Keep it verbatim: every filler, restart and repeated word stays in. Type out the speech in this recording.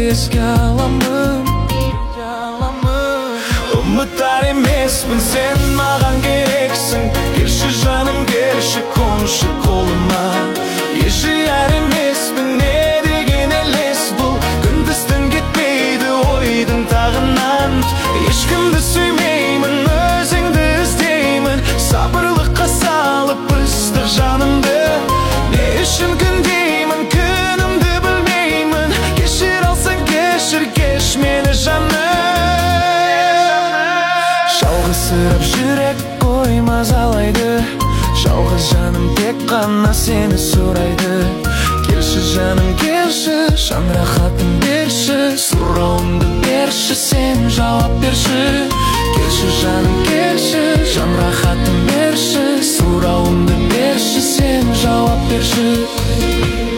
еске аламын. Ұмытар емеспін, сен маған керексің. Келші жаным, келші, қоншы қолыма. Ешіяр емеспін, не деген елес бұл. Күндіз-түн кетпейді ойдың тағынан. Ешкімді сүймеймін, өзіңді іздеймін. Сабырлыққа салып ыстық жанымды. Не үшін күндеймін, күнімді білмеймін. Кешір алсаң кешір, кеш мені жаным. Жалғызсырап жүрек қой мазалайды. Жалғыз жаным тек қана сені сұрайды. Келші жаным, келші, жан рахатын берші. Сұрауымды берші, сен жауап берші. Келші жаным, келші, жан рахатын берші. Сұрауымды берші, сен жауап берші.